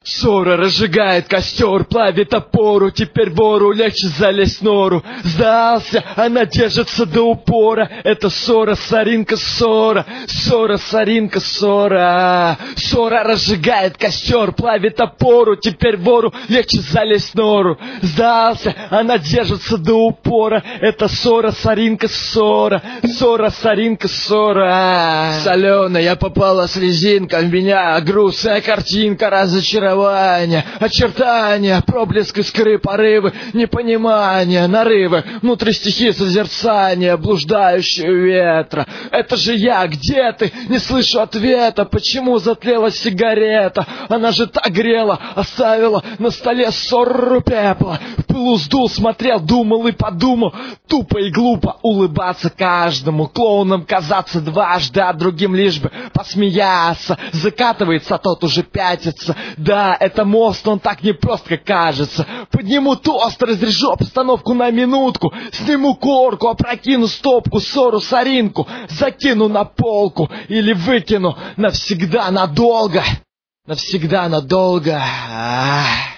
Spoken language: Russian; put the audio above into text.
Ссора разжигает костер, плавит опору, теперь вору легче залезть в нору. Сдался, она держится до упора. Это ссора, соринка, ссора. Ссора, соринка, ссора. Ссора разжигает костер, плавит опору, теперь вору легче залезть в нору. Сдался, она держится до упора. Это ссора, соринка, ссора. Ссора, соринка, ссора. Соленая попала слезинка в меня, грустная картинка, разочарование. Очертания, проблеск искры, порывы, непонимание, нарывы, внутри стихи созерцания, блуждающие ветра. Это же я, где ты? Не слышу ответа. Почему затлела сигарета? Она же так грела, оставила на столе ссору пепла. В пылу сдул, смотрел, думал и подумал. Тупо и глупо улыбаться каждому, клоуном казаться дважды, а другим лишь бы посмеяться. Закатывается, а тот уже пятится. Да, это мост, он так непрост, как кажется. Подниму тост, разрежу обстановку на минутку. Сниму корку, опрокину стопку, ссору, соринку. Закину на полку или выкину навсегда, надолго. Навсегда, надолго.